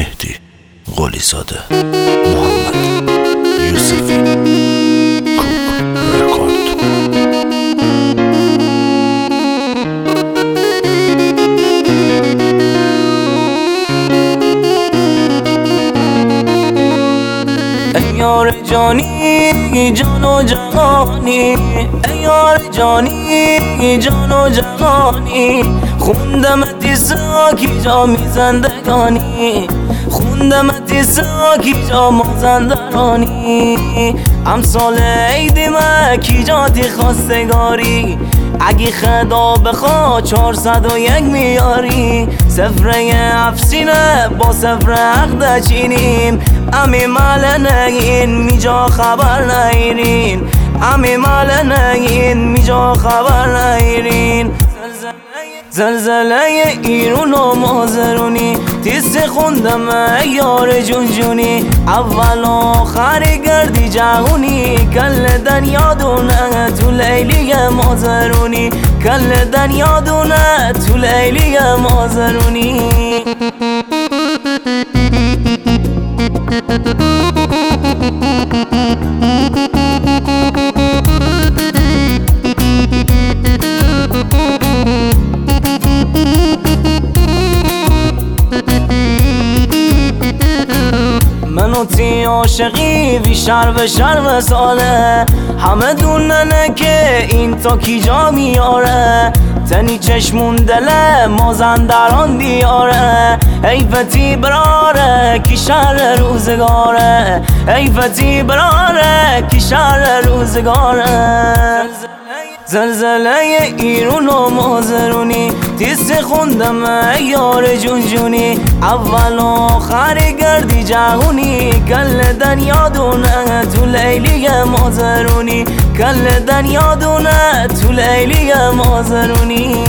مهدی قلی زاده، محمد یوسفی، کوک رکورد. ای یار جانی جان و جهانی، ای یار جانی جان و جهانی، خوندمت ساکی جا میزندگانی، خوندمت ساکی جا مازندرانی. امسال عید مکی جاتی خواستگاری، اگه خدا بخوا 401 میاری. سفره افسینه با سفره عقد چینیم، امی مال نگین میجا خبر نگیرین، امی مال نگین میجا خبر نگیرین. زلزله ایرون و مازرونی، تیز خوندم ای یار جونجونی، اول آخر گردی جهونی، کل دنیا دونه تو لیلی مازرونی، کل دنیا دونه تو لیلی مازرونی. منو تی عاشقی وی شرب شرب ساله، همه دوننه که این تا کی جا میاره. تنی چشمون دله مازندران دیاره، حیفتی براره کی شهر روزگاره، حیفتی براره کی شهر روزگاره. زلزله ایرون و مازرونی، تیز خوندم ای یار جونجونی، اول آخر گردی جهونی، کل دنیا دونه تو لیلی مازرونی، کل دنیا دونه تو لیلی مازرونی.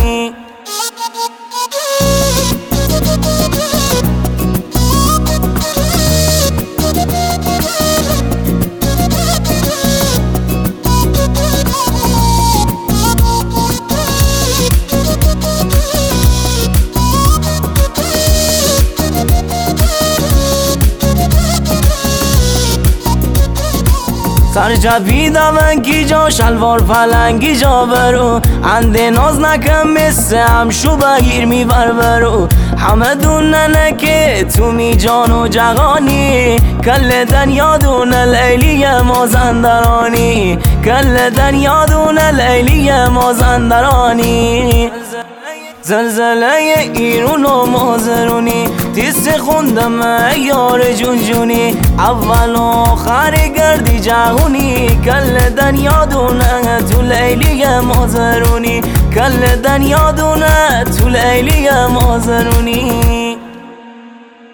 سرجبیدم انگی جا شلوار پلنگی جا برو، انده ناز نکن مثل همشو بگیر میبر برو. همه دوننه که تو می جان و جهانی، کل دنیا دونه لیلی مازندرانی، کل دنیا دونه لیلی مازندرانی. زلزله ایرون و مازرونی، تیز خوندم ای یار جونجونی، اول آخر گردی جهونی، کل دنیا دونه تو لیلی مازرونی، کل دنیا دونه تو لیلی مازرونی.